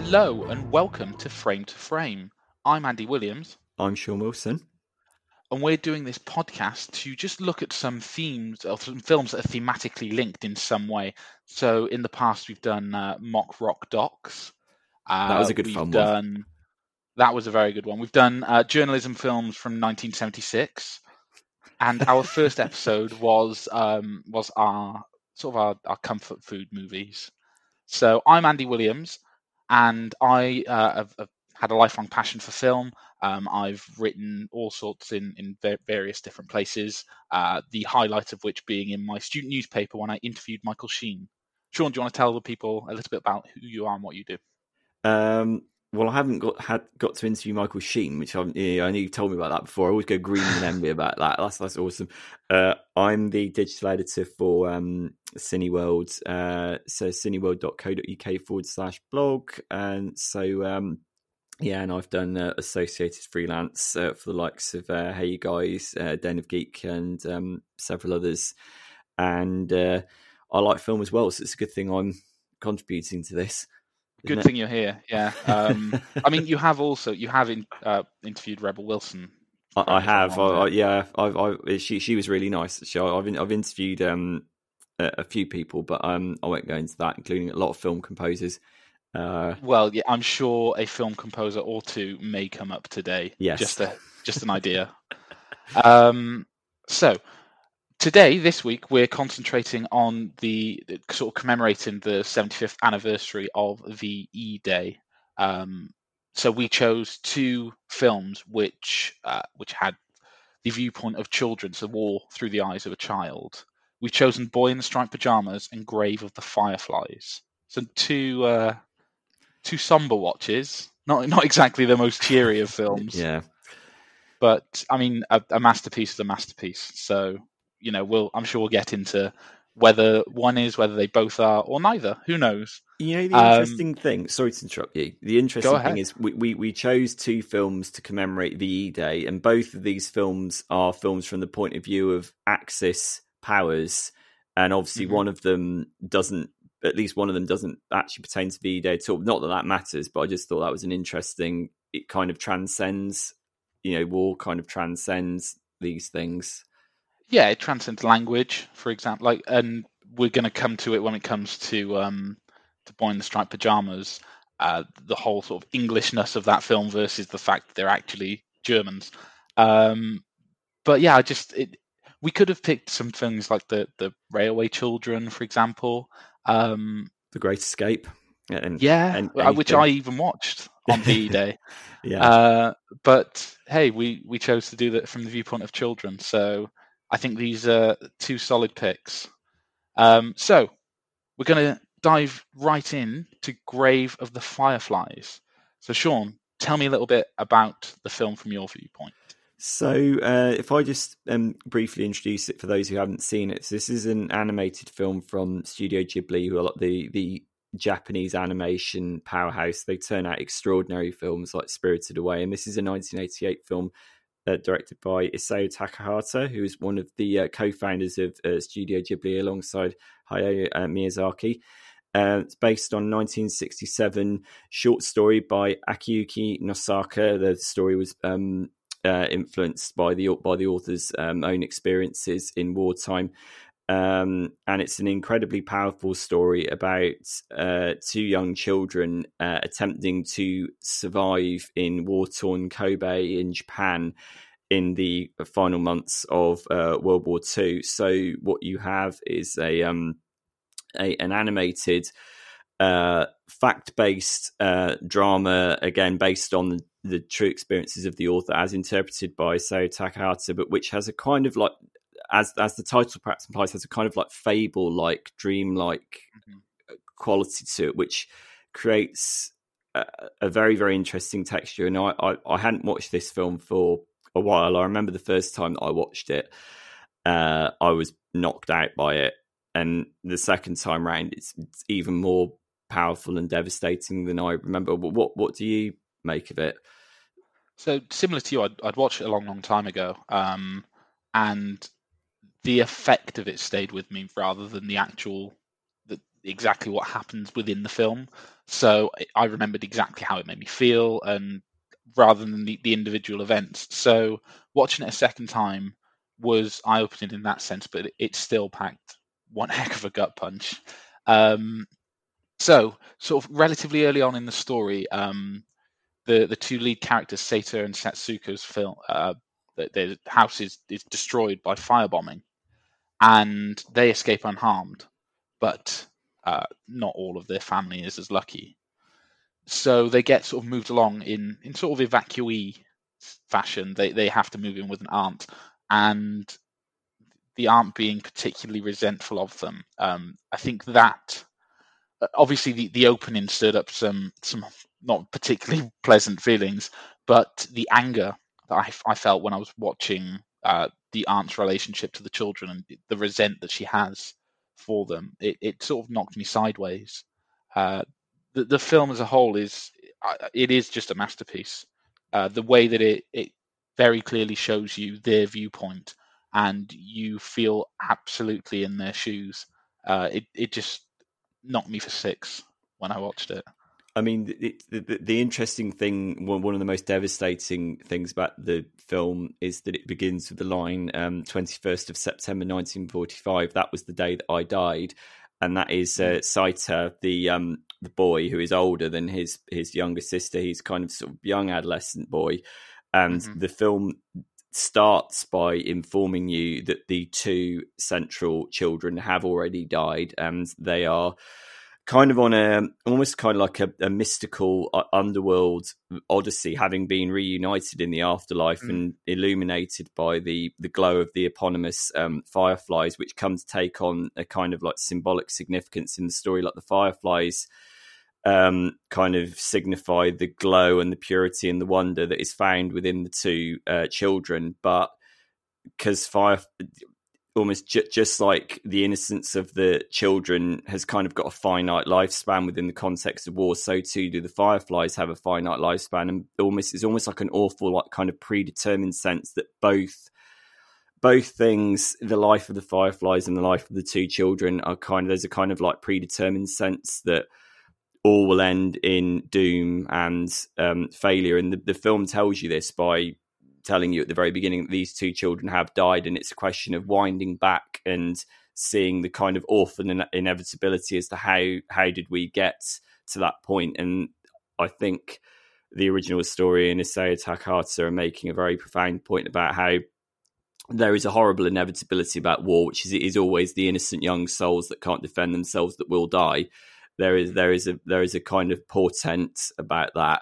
Hello and welcome to Frame. I'm Andy Williams, I'm Sean Wilson. and we're doing this podcast to just look at some themes or some films that are thematically linked in some way. So in the past, we've done mock rock docs. That was a good fun one. That was a very good one. We've done journalism films from 1976, and our first episode was our our comfort food movies. So I'm Andy Williams, and I have had a lifelong passion for film. I've written all sorts in various different places, the highlight of which being in my student newspaper when I interviewed Michael Sheen. Sean, do you want to tell the people a little bit about who you are and what you do? Well, I haven't got to interview Michael Sheen, which I know you told me about that before. I always go green and envy about that. That's awesome. I'm the digital editor for Cineworld, so cineworld.co.uk/blog, and so and I've done associated freelance for the likes of Hey You Guys, Den of Geek, and several others. And I like film as well, so it's a good thing I'm contributing to this. Good thing you're here. Yeah. I mean, you have interviewed Rebel Wilson. I have. She was really nice. I've interviewed a few people, but I won't go into that, including a lot of film composers. Well, yeah, I'm sure a film composer or two may come up today. Yes. Just an idea. So this week, we're concentrating on the sort of commemorating the 75th anniversary of the E-Day. So we chose two films which had the viewpoint of children, so war through the eyes of a child. We've chosen Boy in the Striped Pajamas and Grave of the Fireflies. So two somber watches, not exactly the most cheery of films. Yeah. But I mean, a masterpiece is a masterpiece. So I'm sure we'll get into whether they both are, or neither. Who knows? The interesting thing. Sorry to interrupt you. The interesting thing is we chose two films to commemorate the E-Day, and both of these films are films from the point of view of Axis powers, and obviously one of them doesn't. At least one of them doesn't actually pertain to the E-Day at all. Not that matters, but I just thought that was an interesting. It kind of transcends, war kind of transcends these things. Yeah, it transcends language, for example. And we're going to come to it when it comes to Boy in the Striped Pajamas. The whole sort of Englishness of that film versus the fact that they're actually Germans. But yeah, we could have picked some things like the Railway Children, for example. The Great Escape. Which I even watched on the E-Day. Yeah. But hey, we chose to do that from the viewpoint of children. So I think these are two solid picks. So we're going to dive right in to Grave of the Fireflies. So Sean, tell me a little bit about the film from your viewpoint. So if I just briefly introduce it for those who haven't seen it. So this is an animated film from Studio Ghibli, who are like the Japanese animation powerhouse. They turn out extraordinary films like Spirited Away, and this is a 1988 film directed by Isao Takahata, who is one of the co-founders of Studio Ghibli alongside Hayao Miyazaki. It's based on 1967 short story by Akiyuki Nosaka. The story was influenced by the author's own experiences in wartime. And it's an incredibly powerful story about two young children attempting to survive in war-torn Kobe in Japan in the final months of World War II. So what you have is an animated fact-based drama, again based on the true experiences of the author as interpreted by Isao Takahata, but which has a kind of like, as the title perhaps implies, has a kind of like fable-like, dream-like quality to it, which creates a very, very interesting texture. And I hadn't watched this film for a while. I remember the first time that I watched it, I was knocked out by it. And the second time round, it's even more powerful and devastating than I remember. What do you make of it? So similar to you, I'd watched it a long, long time ago, and the effect of it stayed with me rather than the exactly what happens within the film. So I remembered exactly how it made me feel, and rather than the individual events. So watching it a second time was eye-opening in that sense, but it still packed one heck of a gut punch. So sort of relatively early on in the story, the two lead characters, Seita and Setsuko's their house is destroyed by firebombing, and they escape unharmed, but not all of their family is as lucky. So they get sort of moved along in sort of evacuee fashion. They have to move in with an aunt, and the aunt being particularly resentful of them. I think that obviously the opening stirred up some not particularly pleasant feelings, but the anger that I felt when I was watching the aunt's relationship to the children and the resent that she has for them, it sort of knocked me sideways. The film as a whole is just a masterpiece. The way that it very clearly shows you their viewpoint, and you feel absolutely in their shoes. It just knocked me for six when I watched it. I mean, the interesting thing, one of the most devastating things about the film is that it begins with the line, 21st of September 1945, that was the day that I died. And that is Seita, the boy who is older than his younger sister. He's kind of sort of young adolescent boy. And the film starts by informing you that the two central children have already died, and they are kind of on almost kind of like a mystical underworld odyssey, having been reunited in the afterlife and illuminated by the glow of the eponymous fireflies, which come to take on a kind of like symbolic significance in the story. Like the fireflies kind of signify the glow and the purity and the wonder that is found within the two children, but because almost just like the innocence of the children has kind of got a finite lifespan within the context of war, so too do the fireflies have a finite lifespan, and it's almost like an awful, like kind of predetermined sense that both things, the life of the fireflies and the life of the two children, are there's a kind of like predetermined sense that all will end in doom and failure. And the film tells you this by telling you at the very beginning that these two children have died, and it's a question of winding back and seeing the kind of awful inevitability as to how did we get to that point. And I think the original historian Isao Takahata are making a very profound point about how there is a horrible inevitability about war, which is always the innocent young souls that can't defend themselves that will die. There is a kind of portent about that.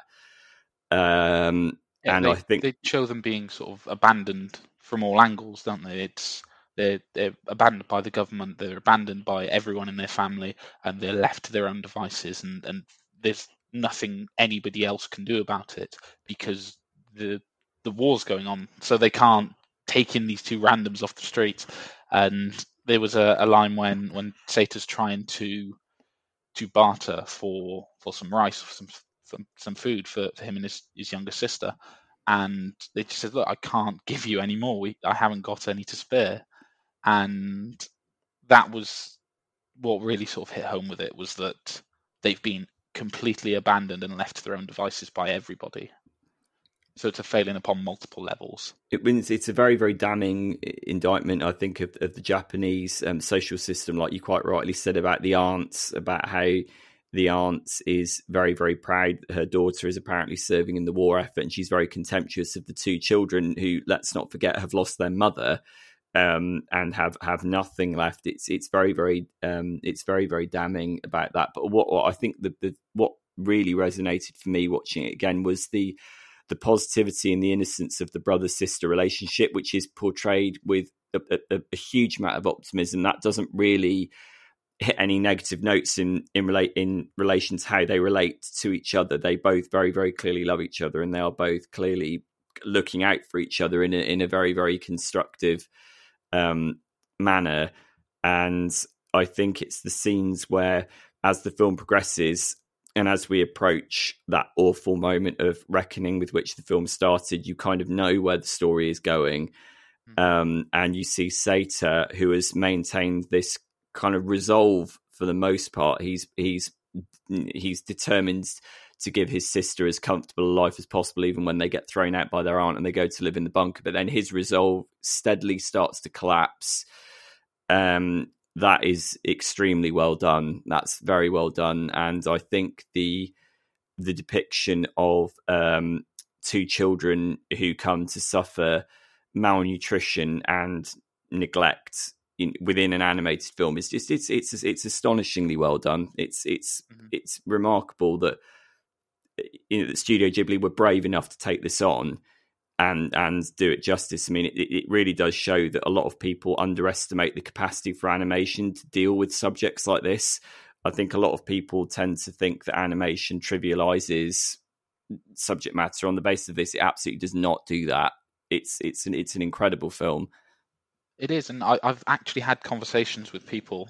And I think they show them being sort of abandoned from all angles, don't they? They're abandoned by the government, they're abandoned by everyone in their family, and they're left to their own devices, and there's nothing anybody else can do about it because the war's going on, so they can't take in these two randoms off the street. And there was a line when Seita's trying to barter for some rice, for some food for him and his younger sister, and they just said, look, I can't give you any more, I haven't got any to spare. And that was what really sort of hit home with it, was that they've been completely abandoned and left to their own devices by everybody. So it's a failing upon multiple levels. It's a very, very damning indictment, I think, of the Japanese social system, like you quite rightly said about the aunts, about how the aunt is very, very proud her daughter is apparently serving in the war effort, and she's very contemptuous of the two children who, let's not forget, have lost their mother and have nothing left. It's very, very very damning about that. But what I think what really resonated for me watching it again was the positivity and the innocence of the brother-sister relationship, which is portrayed with a huge amount of optimism. That doesn't really hit any negative notes in relation to how they relate to each other. They both very, very clearly love each other, and they are both clearly looking out for each other in a very, very constructive manner. And I think it's the scenes where, as the film progresses, and as we approach that awful moment of reckoning with which the film started, you kind of know where the story is going. And you see Seita, who has maintained this kind of resolve for the most part, he's determined to give his sister as comfortable a life as possible, even when they get thrown out by their aunt and they go to live in the bunker. But then his resolve steadily starts to collapse. That is extremely well done. That's very well done. And I think the depiction of two children who come to suffer malnutrition and neglect within an animated film is just it's astonishingly well done. It's remarkable that that Studio Ghibli were brave enough to take this on and do it justice. I mean, it really does show that a lot of people underestimate the capacity for animation to deal with subjects like this. I think a lot of people tend to think that animation trivializes subject matter. On the basis of this, it absolutely does not do that. It's an incredible film. It is, and I've actually had conversations with people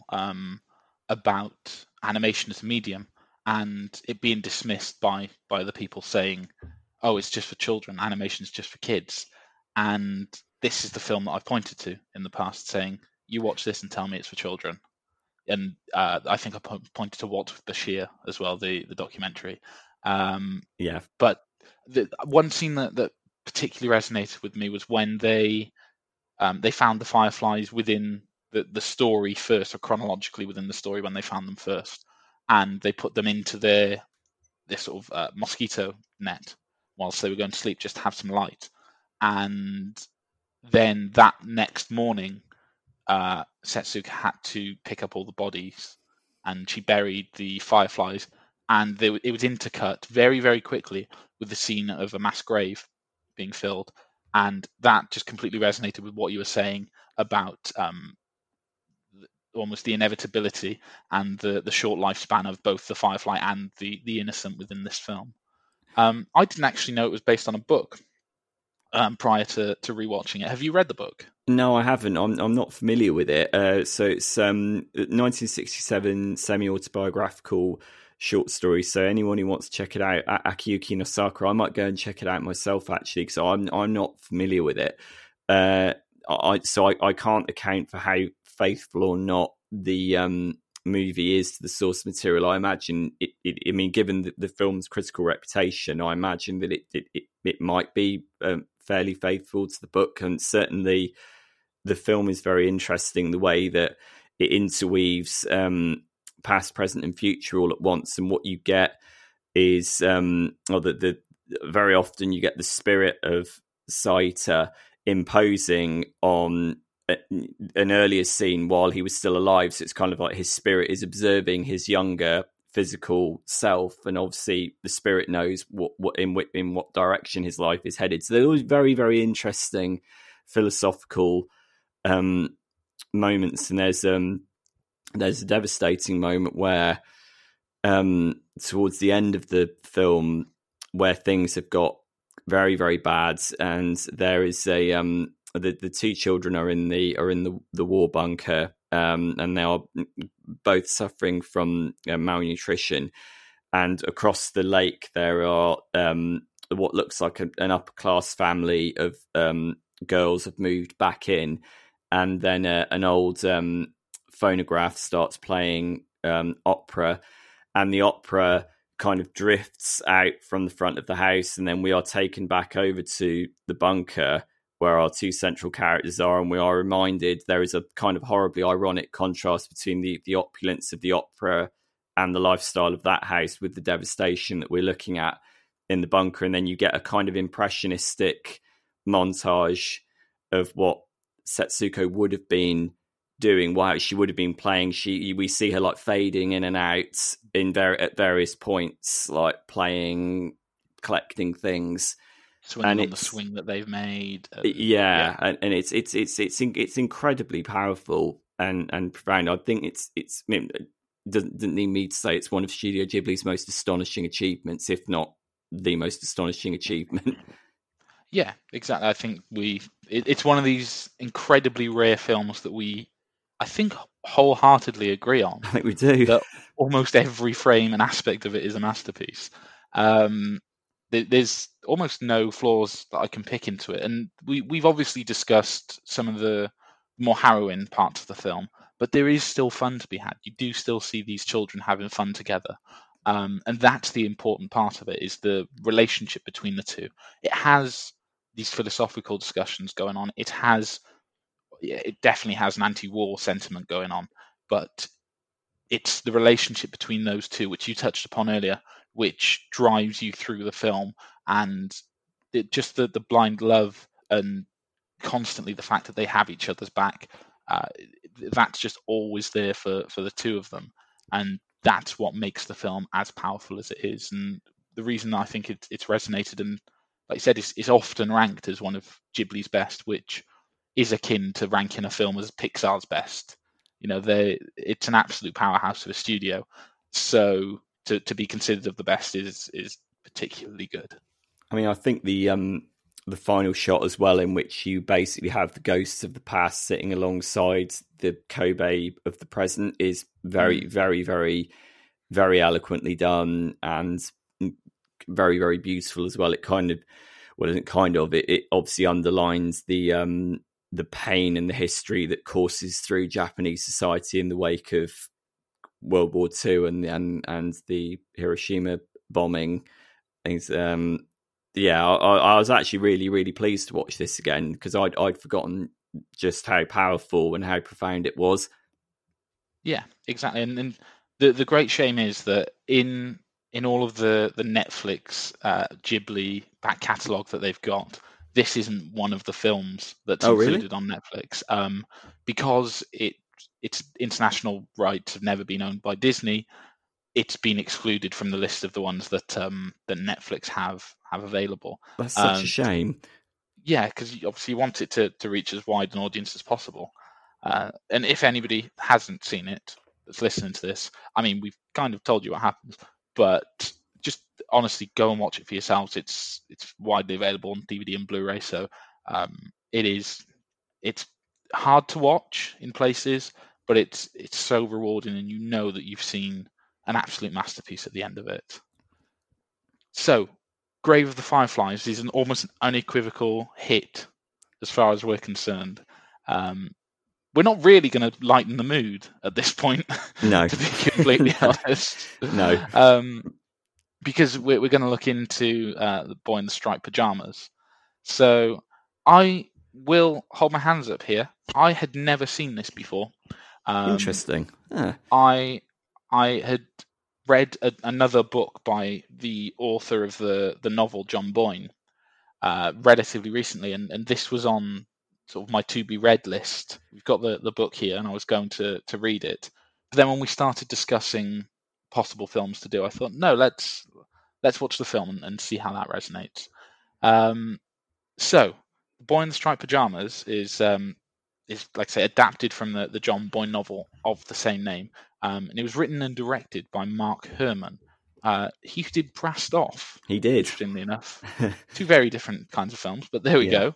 about animation as a medium, and it being dismissed by the people saying, "Oh, it's just for children. Animation is just for kids." And this is the film that I've pointed to in the past, saying, "You watch this and tell me it's for children." And I think I pointed to Walt with Bashir as well, the documentary. Yeah. But the one scene that particularly resonated with me was when they found the fireflies within the story first, or chronologically within the story when they found them first, and they put them into this sort of mosquito net whilst they were going to sleep, just to have some light. And then that next morning, Setsuko had to pick up all the bodies, and she buried the fireflies, and it was intercut very, very quickly with the scene of a mass grave being filled, and that just completely resonated with what you were saying about almost the inevitability and the short lifespan of both the firefly and the innocent within this film. I didn't actually know it was based on a book prior to rewatching it. Have you read the book? No, I haven't. I'm not familiar with it. So it's 1967 semi-autobiographical short story. So anyone who wants to check it out, Akiyuki Nosaka, I might go and check it out myself actually, because I'm not familiar with it. I can't account for how faithful or not the movie is to the source material. I imagine I mean, given the film's critical reputation, I imagine that it might be fairly faithful to the book, and certainly the film is very interesting, the way that it interweaves past, present, and future all at once. And what you get is, very often you get the spirit of Saita imposing on an earlier scene while he was still alive. So it's kind of like his spirit is observing his younger physical self, and obviously the spirit knows in what direction his life is headed. So there was very, very interesting philosophical moments, and there's a devastating moment where towards the end of the film where things have got very, very bad, and there is the two children are in the war bunker, and they are both suffering from malnutrition. And across the lake there are what looks like an upper class family of girls have moved back in, and then an old phonograph starts playing opera, and the opera kind of drifts out from the front of the house, and then we are taken back over to the bunker where our two central characters are, and we are reminded there is a kind of horribly ironic contrast between the opulence of the opera and the lifestyle of that house with the devastation that we're looking at in the bunker. And then you get a kind of impressionistic montage of what Setsuko would have been doing, while she would have been playing. We see her like fading in and out at various points, like playing, collecting things, swinging on the swing that they've made. And it's incredibly powerful and profound. I think it doesn't need me to say it's one of Studio Ghibli's most astonishing achievements, if not the most astonishing achievement. Yeah, exactly. I think it's one of these incredibly rare films that I think, wholeheartedly agree on. I think we do. That almost every frame and aspect of it is a masterpiece. There's almost no flaws that I can pick into it. And we've obviously discussed some of the more harrowing parts of the film, but there is still fun to be had. You do still see these children having fun together. And that's the important part of it, is the relationship between the two. It has these philosophical discussions going on. It definitely has an anti-war sentiment going on, but it's the relationship between those two, which you touched upon earlier, which drives you through the film, and just the blind love and constantly the fact that they have each other's back. That's just always there for the two of them, and that's what makes the film as powerful as it is. And the reason I think it's resonated, and like I said, it's often ranked as one of Ghibli's best, which is akin to ranking a film as Pixar's best. It's an absolute powerhouse of a studio. So to be considered of the best is particularly good. I mean, I think the final shot as well, in which you basically have the ghosts of the past sitting alongside the Kobe of the present, is very, very, very, very eloquently done and very, very beautiful as well. It obviously underlines the pain and the history that courses through Japanese society in the wake of World War II and the Hiroshima bombing things. I was actually really, really pleased to watch this again, because I'd forgotten just how powerful and how profound it was. Yeah, exactly. And the great shame is that in all of the Netflix Ghibli back catalogue that they've got, this isn't one of the films that's included on Netflix, because its international rights have never been owned by Disney. It's been excluded from the list of the ones that Netflix have available. That's such a shame. Yeah, because obviously you want it to reach as wide an audience as possible. And if anybody hasn't seen it that's listening to this, I mean, we've kind of told you what happens, but just honestly go and watch it for yourselves. It's widely available on DVD and Blu-ray, so it's hard to watch in places, but it's so rewarding, and you know that you've seen an absolute masterpiece at the end of it. So, Grave of the Fireflies is almost an unequivocal hit as far as we're concerned. We're not really going to lighten the mood at this point, no. to be completely honest. No. Because we're going to look into The Boy in the Striped Pajamas. So I will hold my hands up here. I had never seen this before. Interesting. I had read another book by the author of the novel, John Boyne, relatively recently, and this was on sort of my to-be-read list. We've got the book here, and I was going to read it. But then when we started discussing possible films to do, I thought, no, let's watch the film and see how that resonates. So, The Boy in the Striped Pajamas is like I say, adapted from the John Boyne novel of the same name. And it was written and directed by Mark Herman. He did Brassed Off. He did. Interestingly enough. Two very different kinds of films, but there we go.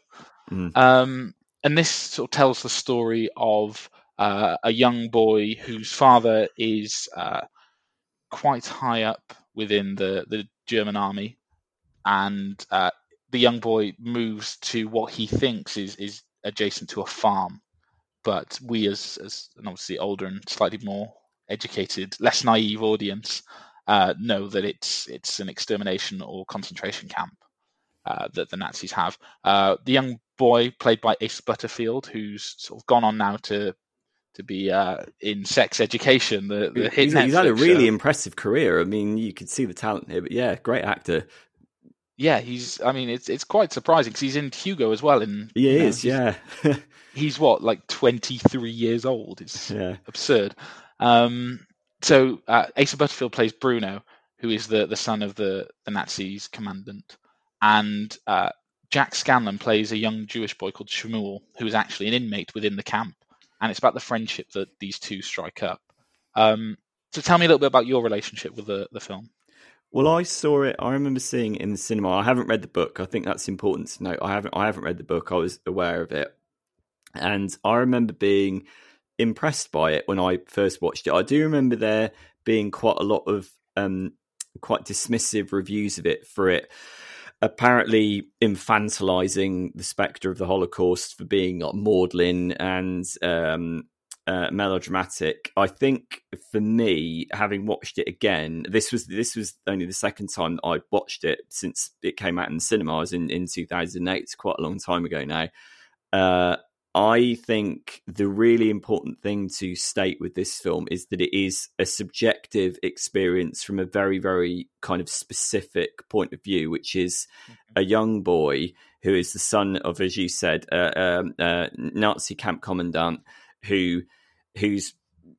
And this sort of tells the story of a young boy whose father is quite high up within the German army. And the young boy moves to what he thinks is adjacent to a farm. But we as an obviously older and slightly more educated, less naive audience know that it's an extermination or concentration camp that the Nazis have. The young boy, played by Ace Butterfield, who's sort of gone on now to be in Sex Education, the hit Netflix he's had a really show. impressive career. I mean, you could see the talent here, but yeah, great actor. Yeah, it's quite surprising because he's in Hugo as well. Yeah. He's what, like 23 years old? It's absurd. So Asa Butterfield plays Bruno, who is the son of the Nazis' commandant, and Jack Scanlon plays a young Jewish boy called Shmuel, who is actually an inmate within the camp, and it's about the friendship that these two strike up. So tell me a little bit about your relationship with the film. Well, I saw it. I remember seeing it in the cinema. I haven't read the book. I think that's important to note. I haven't read the book. I was aware of it, and I remember being impressed by it when I first watched it. I do remember there being quite a lot of quite dismissive reviews of it for it apparently infantilizing the spectre of the Holocaust, for being like maudlin and melodramatic. I think for me, having watched it again, this was only the second time that I'd watched it since it came out in the cinemas in 2008. It's quite a long time ago now. I think the really important thing to state with this film is that it is a subjective experience from a very, very kind of specific point of view, which is a young boy who is the son of, as you said, Nazi camp commandant whose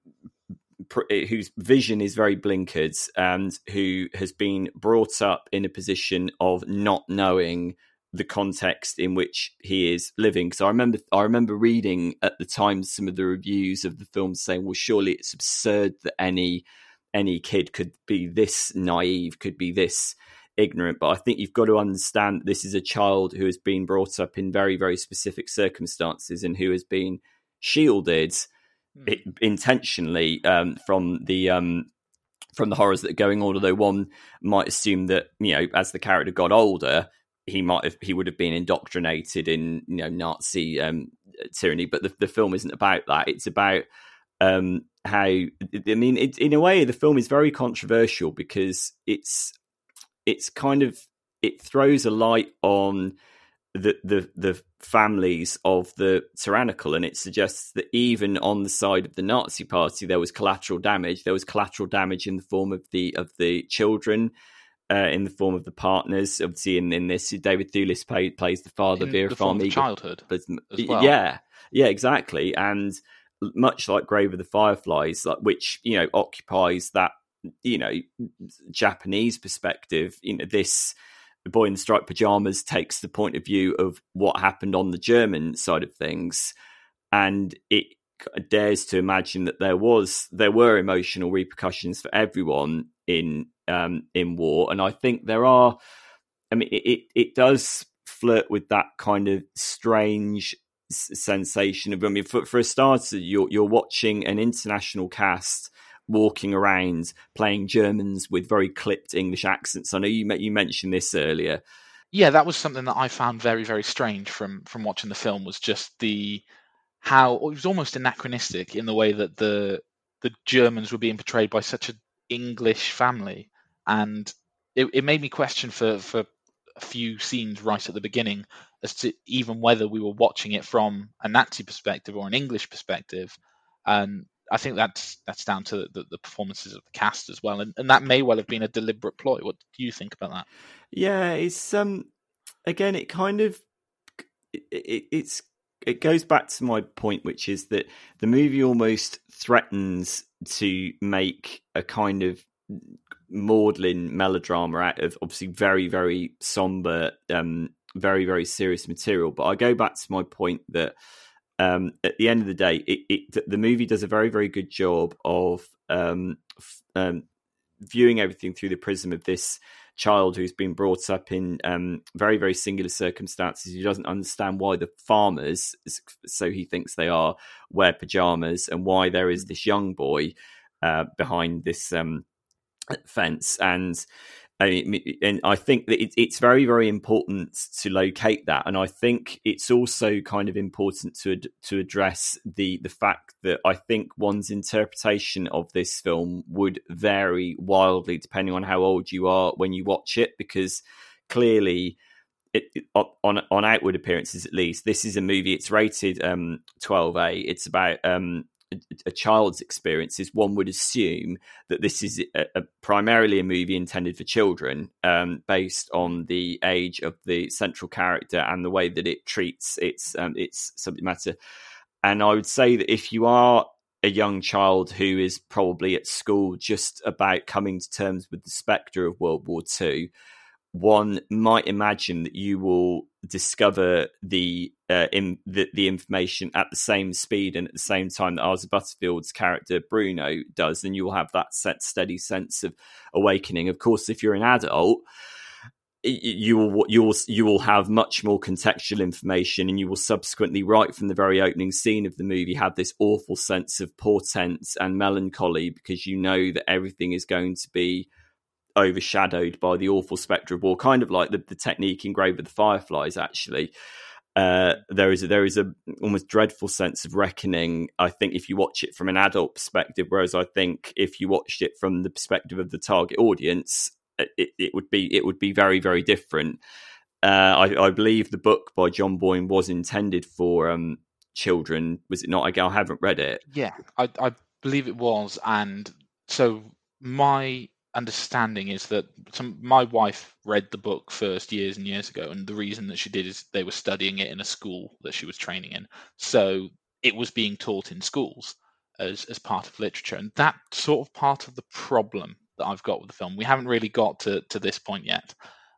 vision is very blinkered and who has been brought up in a position of not knowing the context in which he is living. Because I remember reading at the time some of the reviews of the film saying, well, surely it's absurd that any kid could be this naive, could be this ignorant. But I think you've got to understand that this is a child who has been brought up in very, very specific circumstances and who has been shielded intentionally from the horrors that are going on. Although one might assume that, you know, as the character got older, he would have been indoctrinated in, you know, Nazi tyranny. But the film isn't about that. It's about how, I mean, in a way, the film is very controversial because it's kind of, it throws a light on the families of the tyrannical, and it suggests that even on the side of the Nazi party there was collateral damage. There was collateral damage in the form of the children, in the form of the partners. Obviously in this, David Thewlis plays the father, Vera Farmiga, childhood but as well. yeah exactly. And much like Grave of the Fireflies, like, which, you know, occupies that, you know, Japanese perspective, you know, this The Boy in the Striped Pajamas takes the point of view of what happened on the German side of things, and it dares to imagine that there were emotional repercussions for everyone in war. And I think there are, I mean, it does flirt with that kind of strange sensation of, I mean, for a starter, you're watching an international cast walking around playing Germans with very clipped English accents. I know you mentioned this earlier. Yeah, that was something that I found very, very strange from watching the film, was just how it was almost anachronistic in the way that the Germans were being portrayed by such an English family. And it made me question for a few scenes right at the beginning as to even whether we were watching it from a Nazi perspective or an English perspective. And I think that's down to the performances of the cast as well, and that may well have been a deliberate ploy. What do you think about that? Yeah, it's again, it kind of it goes back to my point, which is that the movie almost threatens to make a kind of maudlin melodrama out of obviously very, very somber, very, very serious material. But I go back to my point that at the end of the day, the movie does a very, very good job of viewing everything through the prism of this child who's been brought up in very, very singular circumstances. He doesn't understand why the farmers, so he thinks they are, wear pajamas, and why there is this young boy behind this fence. And I think that it's very, very important to locate that. And I think it's also kind of important to address the fact that I think one's interpretation of this film would vary wildly depending on how old you are when you watch it, because clearly, on outward appearances at least, this is a movie. It's rated 12A. It's about a child's experiences. One would assume that this is primarily a movie intended for children, based on the age of the central character and the way that it treats its subject matter. And I would say that if you are a young child who is probably at school just about coming to terms with the spectre of World War II, one might imagine that you will discover the information at the same speed and at the same time that Asa Butterfield's character Bruno does, and you will have that steady sense of awakening. Of course, if you're an adult, you will have much more contextual information, and you will subsequently, right from the very opening scene of the movie, have this awful sense of portent and melancholy, because you know that everything is going to be overshadowed by the awful spectre of war, kind of like the technique in Grave of the Fireflies, actually. there is a almost dreadful sense of reckoning, I think, if you watch it from an adult perspective, whereas I think if you watched it from the perspective of the target audience, it would be very, very different. I believe the book by John Boyne was intended for children, was it not? I haven't read it. Yeah, I believe it was, and so my understanding is that my wife read the book first years and years ago, and the reason that she did is they were studying it in a school that she was training in, so it was being taught in schools as part of literature, and that's sort of part of the problem that I've got with the film. We haven't really got to this point yet.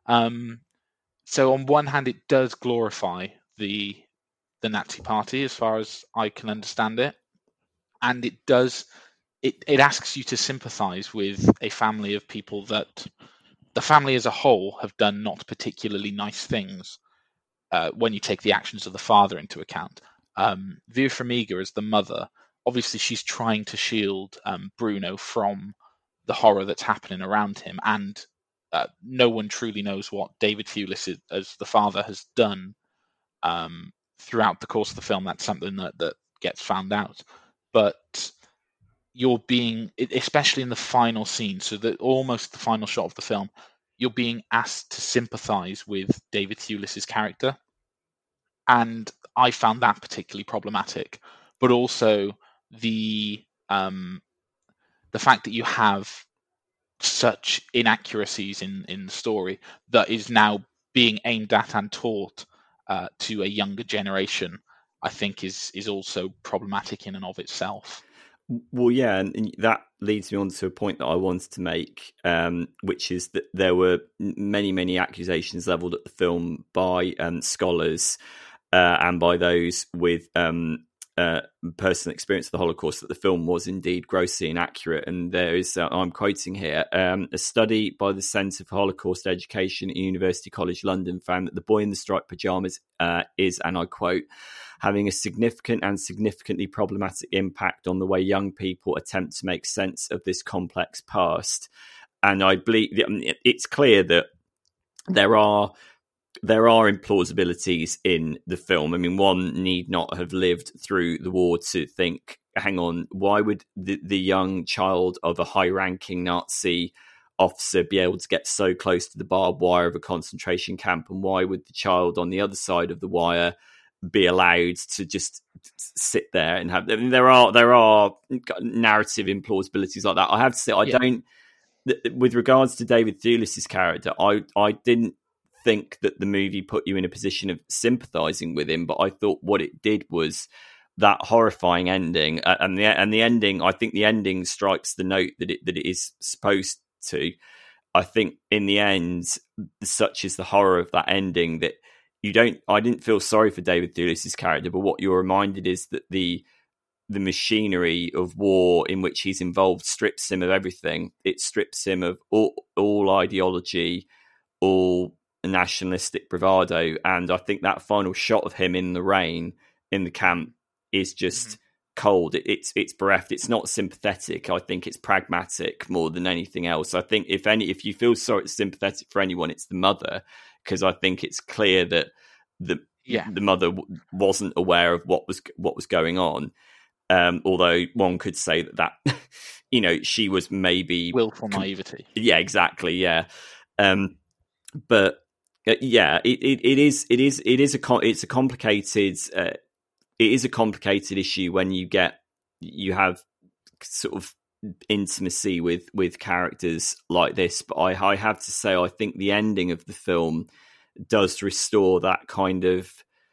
So on one hand, it does glorify the Nazi Party, as far as I can understand it, and it does. It asks you to sympathise with a family of people that the family as a whole have done not particularly nice things when you take the actions of the father into account. Vera Farmiga as the mother, obviously she's trying to shield Bruno from the horror that's happening around him, and no one truly knows what David Thewlis as the father has done throughout the course of the film. That's something that gets found out. But you're being, especially in the final scene, so that almost the final shot of the film, you're being asked to sympathise with David Thewlis's character. And I found that particularly problematic. But also the fact that you have such inaccuracies in the story that is now being aimed at and taught to a younger generation, I think is also problematic in and of itself. Well, yeah, and that leads me on to a point that I wanted to make, which is that there were many accusations levelled at the film by scholars and by those with personal experience of the Holocaust that the film was indeed grossly inaccurate. And there is, I'm quoting here, a study by the Centre for Holocaust Education at University College London found that the boy in the striped pyjamas is, and I quote, having a significant and significantly problematic impact on the way young people attempt to make sense of this complex past. And I believe it's clear that there are implausibilities in the film. I mean, one need not have lived through the war to think, hang on, why would the young child of a high-ranking Nazi officer be able to get so close to the barbed wire of a concentration camp? And why would the child on the other side of the wire be allowed to just sit there and have? I mean, there are narrative implausibilities like that. I have to say, I don't. With regards to David Thewlis's character, I didn't think that the movie put you in a position of sympathizing with him, but I thought what it did was that horrifying ending, and the ending. I think the ending strikes the note that it is supposed to. I think in the end, such is the horror of that ending that I didn't feel sorry for David Thewlis's character, but what you're reminded is that the machinery of war in which he's involved strips him of everything. It strips him of all ideology, all nationalistic bravado. And I think that final shot of him in the rain in the camp is just cold. It's bereft. It's not sympathetic. I think it's pragmatic more than anything else. I think if you feel sympathetic for anyone, it's the mother, because I think it's clear that the mother wasn't aware of what was going on. Although one could say that she was maybe willful naivety. Yeah, exactly. Yeah, but yeah, it is a complicated issue when you have sort of intimacy with characters like this. But I have to say, I think the ending of the film does restore that kind of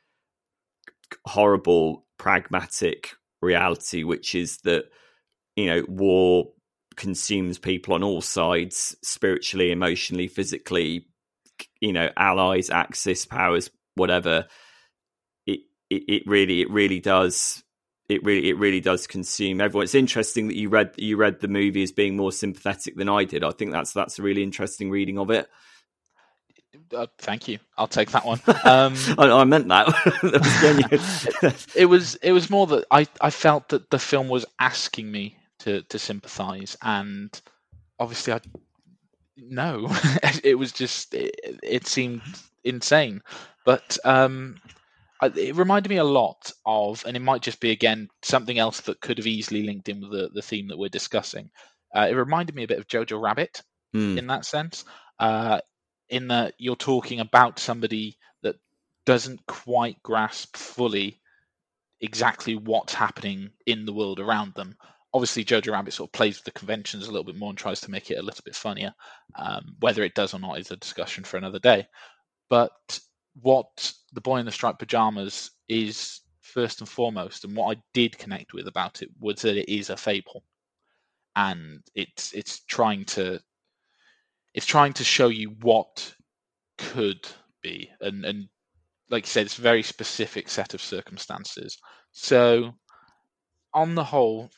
horrible pragmatic reality, which is that war consumes people on all sides, spiritually, emotionally, physically, allies, Axis powers, whatever. It really does consume everyone. It's interesting that you read the movie as being more sympathetic than I did. I think that's a really interesting reading of it. Thank you. I'll take that one. I meant that. That was genuine. It was more that I felt that the film was asking me to sympathise, and obviously it was just it seemed insane. But It reminded me a lot of, and it might just be again something else that could have easily linked in with the theme that we're discussing. It reminded me a bit of Jojo Rabbit in that sense, in that you're talking about somebody that doesn't quite grasp fully exactly what's happening in the world around them. Obviously, Jojo Rabbit sort of plays with the conventions a little bit more and tries to make it a little bit funnier. Whether it does or not is a discussion for another day. But what The Boy in the Striped Pajamas is first and foremost, and what I did connect with about it, was that it is a fable, and it's trying to show you what could be, and like you said, it's a very specific set of circumstances. So, on the whole,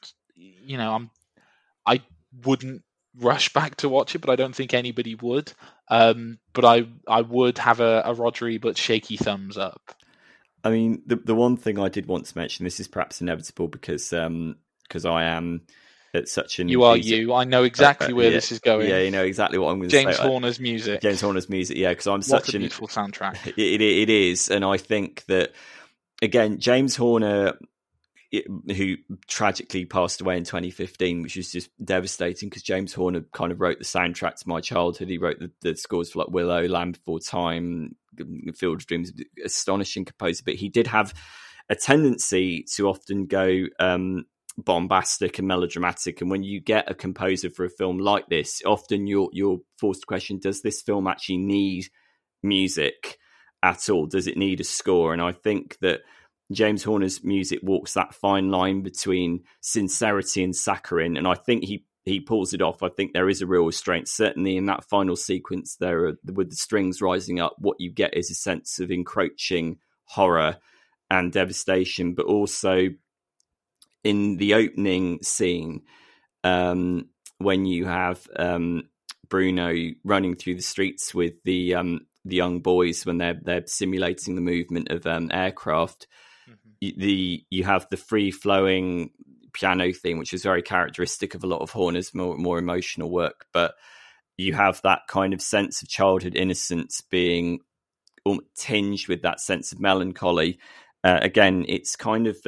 I wouldn't rush back to watch it, but I don't think anybody would. But I would have a Roger but shaky thumbs up. I mean, the one thing I did want to mention, this is perhaps inevitable because I am at such an... You are you. I know exactly where this is going. Yeah, you know exactly what I'm going to say. James Horner's music. James Horner's music, yeah, because I'm what such a beautiful soundtrack. It is, and I think that, again, James Horner, who tragically passed away in 2015, which is just devastating because James Horner kind of wrote the soundtrack to my childhood. He wrote the scores for like Willow, Land Before Time, Field of Dreams, astonishing composer. But he did have a tendency to often go bombastic and melodramatic. And when you get a composer for a film like this, often you're forced to question, does this film actually need music at all? Does it need a score? And I think that James Horner's music walks that fine line between sincerity and saccharine, and I think he pulls it off. I think there is a real restraint. Certainly in that final sequence there, with the strings rising up, what you get is a sense of encroaching horror and devastation, but also in the opening scene, when you have Bruno running through the streets with the young boys when they're simulating the movement of aircraft. You have the free-flowing piano theme, which is very characteristic of a lot of Horner's more emotional work, but you have that kind of sense of childhood innocence being tinged with that sense of melancholy. Again, it's kind of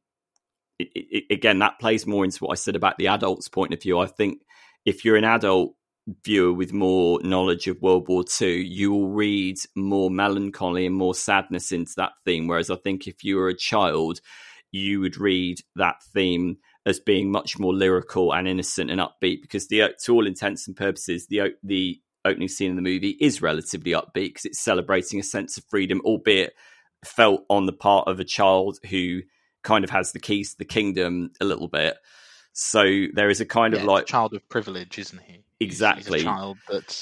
again, that plays more into what I said about the adult's point of view. I think if you're an adult viewer with more knowledge of World War II, you will read more melancholy and more sadness into that theme. Whereas I think if you were a child, you would read that theme as being much more lyrical and innocent and upbeat, because to all intents and purposes, the opening scene in the movie is relatively upbeat because it's celebrating a sense of freedom, albeit felt on the part of a child who kind of has the keys to the kingdom a little bit. So there is a kind of like a child of privilege, isn't he? Exactly. He's a child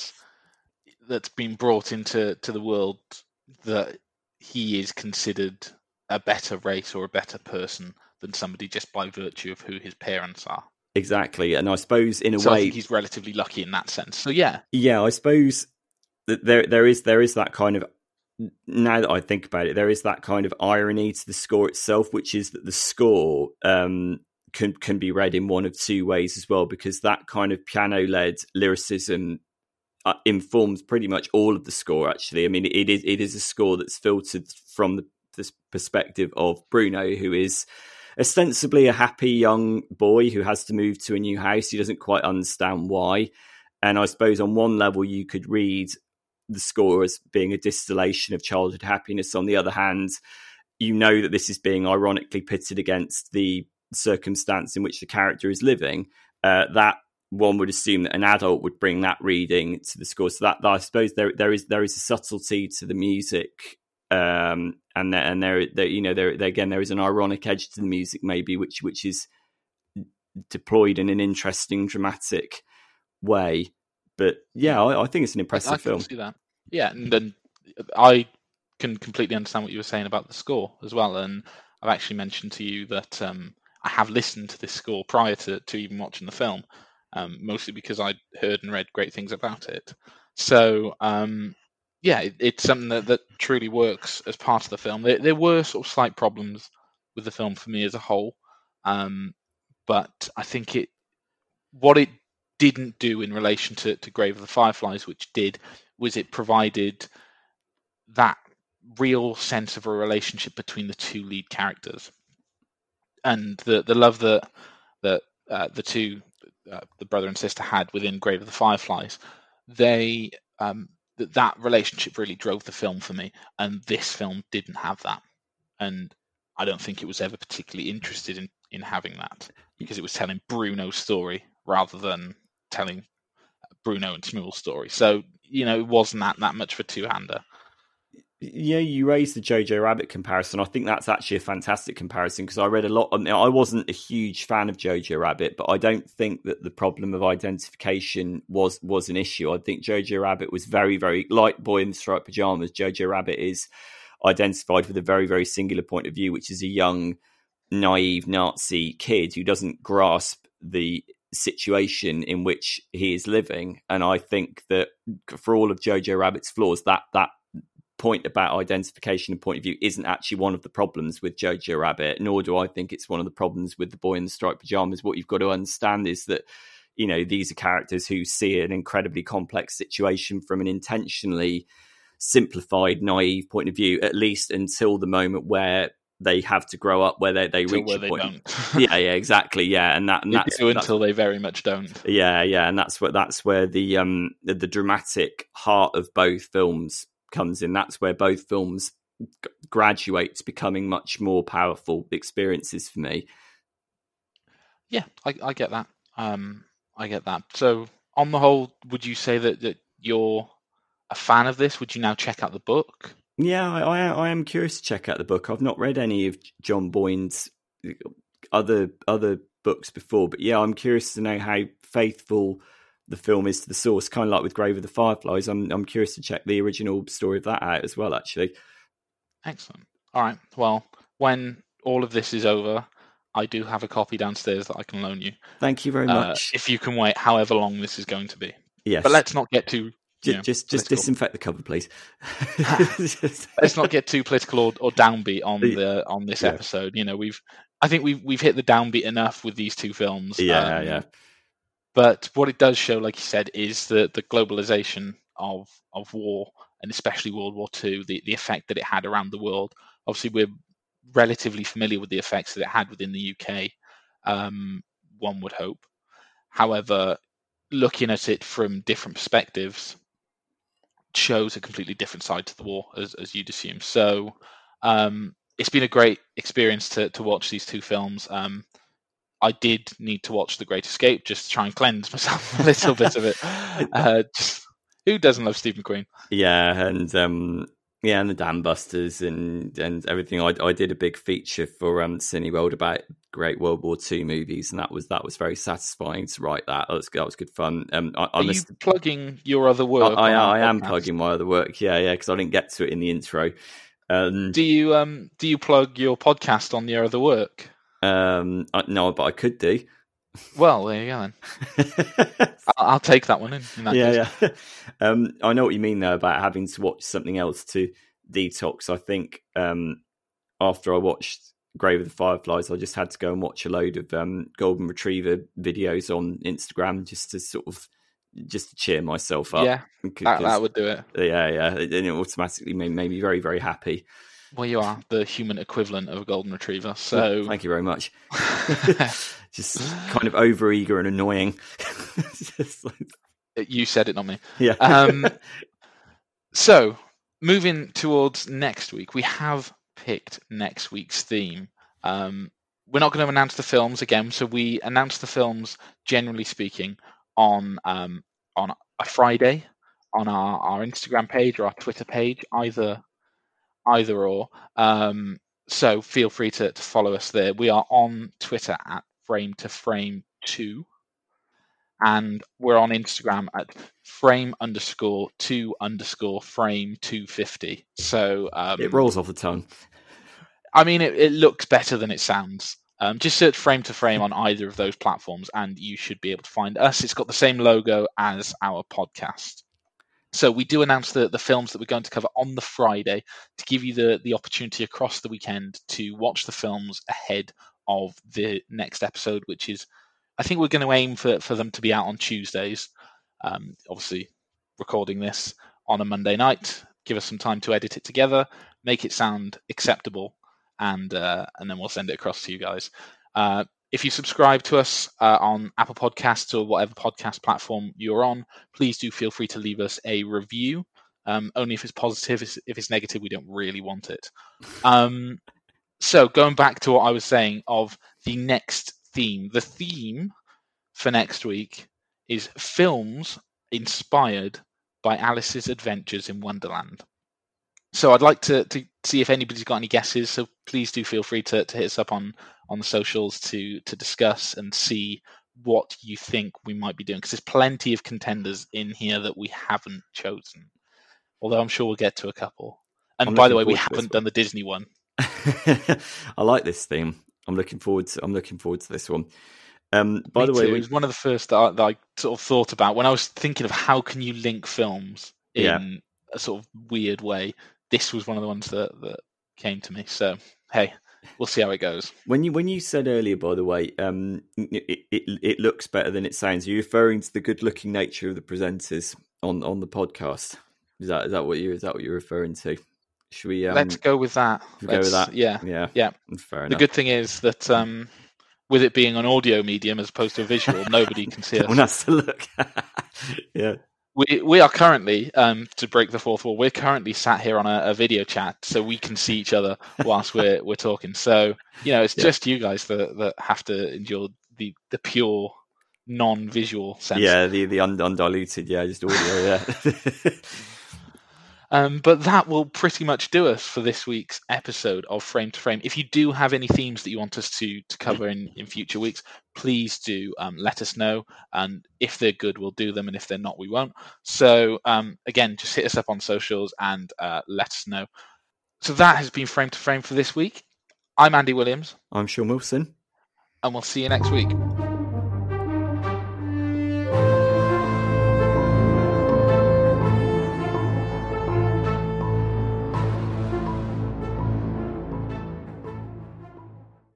that's been brought into the world that he is considered a better race or a better person than somebody just by virtue of who his parents are. Exactly. And I suppose in a way, way, I think he's relatively lucky in that sense. So yeah, I suppose that there is that kind of, now that I think about it, there is that kind of irony to the score itself, which is that the score can be read in one of two ways as well, because that kind of piano-led lyricism informs pretty much all of the score. Actually, I mean, it is a score that's filtered from the perspective of Bruno, who is ostensibly a happy young boy who has to move to a new house. He doesn't quite understand why, and I suppose on one level you could read the score as being a distillation of childhood happiness. On the other hand, you know that this is being ironically pitted against the circumstance in which the character is living. That one would assume that an adult would bring that reading to the score. So that I suppose there is a subtlety to the music, and there again there is an ironic edge to the music, maybe which is deployed in an interesting dramatic way. But yeah, I think it's an impressive film. I can see that. Yeah, and then I can completely understand what you were saying about the score as well. And I've actually mentioned to you that I have listened to this score prior to even watching the film, mostly because I'd heard and read great things about it. So it's something that truly works as part of the film. There were sort of slight problems with the film for me as a whole, but I think what it didn't do in relation to Grave of the Fireflies, which did, was it provided that real sense of a relationship between the two lead characters, and the love that the two the brother and sister had within Grave of the Fireflies. They that relationship really drove the film for me, and this film didn't have that, and I don't think it was ever particularly interested in having that, because it was telling Bruno's story rather than telling Bruno and Shmuel's story. So, it wasn't that much of a two-hander. Yeah, you raised the Jojo Rabbit comparison. I think that's actually a fantastic comparison, because I read a lot. I wasn't a huge fan of Jojo Rabbit, but I don't think that the problem of identification was an issue. I think Jojo Rabbit was very, very, like Boy in the Striped Pajamas, Jojo Rabbit is identified with a very, very singular point of view, which is a young, naive Nazi kid who doesn't grasp the situation in which he is living. And I think that for all of Jojo Rabbit's flaws, that point about identification and point of view isn't actually one of the problems with Jojo Rabbit, nor do I think it's one of the problems with the Boy in the Striped Pajamas. What you've got to understand is that, these are characters who see an incredibly complex situation from an intentionally simplified, naive point of view, at least until the moment where they have to grow up, where they reach a point. Yeah, exactly. Yeah, and that's until they very much don't. Yeah, and that's where the dramatic heart of both films comes in. That's where both films graduate to becoming much more powerful experiences for me. Yeah, I get that. I get that. So, on the whole, would you say that you're a fan of this? Would you now check out the book? Yeah, I am curious to check out the book. I've not read any of John Boyne's other books before, but yeah, I'm curious to know how faithful the film is to the source, kind of like with Grave of the Fireflies. I'm curious to check the original story of that out as well, actually. Excellent. All right. Well, when all of this is over, I do have a copy downstairs that I can loan you. Thank you very much. If you can wait however long this is going to be. Yes. But let's not get too... Just disinfect the cover, please. Let's not get too political or downbeat on this episode. I think we've hit the downbeat enough with these two films. Yeah. But what it does show, like you said, is the globalization of war, and especially World War II, the effect that it had around the world. Obviously, we're relatively familiar with the effects that it had within the UK, one would hope. However, looking at it from different perspectives shows a completely different side to the war, as you'd assume. So it's been a great experience to watch these two films. I did need to watch The Great Escape just to try and cleanse myself a little bit of it. Who doesn't love Steve McQueen? Yeah, and the Dam Busters and everything. I did a big feature for Cineworld about great World War II movies, and that was very satisfying to write that. That was good fun. Are you plugging your other work? I am plugging my other work. Yeah, because I didn't get to it in the intro. Do you plug your podcast on your other work? No, but I could do. Well, there you go then. I'll take that one in that case. Yeah. I know what you mean though about having to watch something else to detox. I think after I watched Grave of the Fireflies, I just had to go and watch a load of golden retriever videos on Instagram just to cheer myself up. Yeah, that would do it. Yeah, and it automatically made me very, very happy. Well, you are the human equivalent of a golden retriever, so... Well, thank you very much. Just kind of over-eager and annoying. You said it, not me. Yeah. So, moving towards next week, we have picked next week's theme. We're not going to announce the films again, so we announce the films, generally speaking, on a Friday, on our Instagram page or our Twitter page, either or. So feel free to follow us there. We are on Twitter at frame2frame2, and we're on Instagram at frame_2_frame250. So it rolls off the tongue. I mean, it looks better than it sounds. Just search Frame to Frame on either of those platforms, and you should be able to find us. It's got the same logo as our podcast. So we do announce the films that we're going to cover on the Friday to give you the opportunity across the weekend to watch the films ahead of the next episode, which is, I think we're going to aim for them to be out on Tuesdays. Obviously, recording this on a Monday night, give us some time to edit it together. make it sound acceptable, and then we'll send it across to you guys. If you subscribe to us on Apple Podcasts or whatever podcast platform you're on, please do feel free to leave us a review. Only if it's positive. If it's negative, we don't really want it. So going back to what I was saying of the next theme, the theme for next week is films inspired by Alice's Adventures in Wonderland. So I'd like to see if anybody's got any guesses. So please do feel free to hit us up on the socials to discuss and see what you think we might be doing, because there's plenty of contenders in here that we haven't chosen. Although I'm sure we'll get to a couple. And by the way, we haven't done the Disney one. I like this theme. I'm looking forward to this one. By the way, it was one of the first that I sort of thought about when I was thinking of how can you link films in a sort of weird way. This was one of the ones that came to me. So hey, we'll see how it goes. When you said earlier, by the way, it looks better than it sounds. Are you referring to the good-looking nature of the presenters on the podcast? Is that what you're referring to? Should we? Let's go with that. Go with that. Yeah. Fair enough. The good thing is that with it being an audio medium as opposed to a visual, nobody can see us. One has to look. Yeah. We are currently, to break the fourth wall, we're currently sat here on a video chat, so we can see each other whilst we're talking. So it's just you guys that have to endure the pure non-visual sense. Yeah, the undiluted, just audio. Yeah. But that will pretty much do us for this week's episode of Frame to Frame. If you do have any themes that you want us to cover in future weeks, please do let us know. And if they're good, we'll do them. And if they're not, we won't. So again, just hit us up on socials and let us know. So that has been Frame to Frame for this week. I'm Andy Williams. I'm Sean Wilson. And we'll see you next week.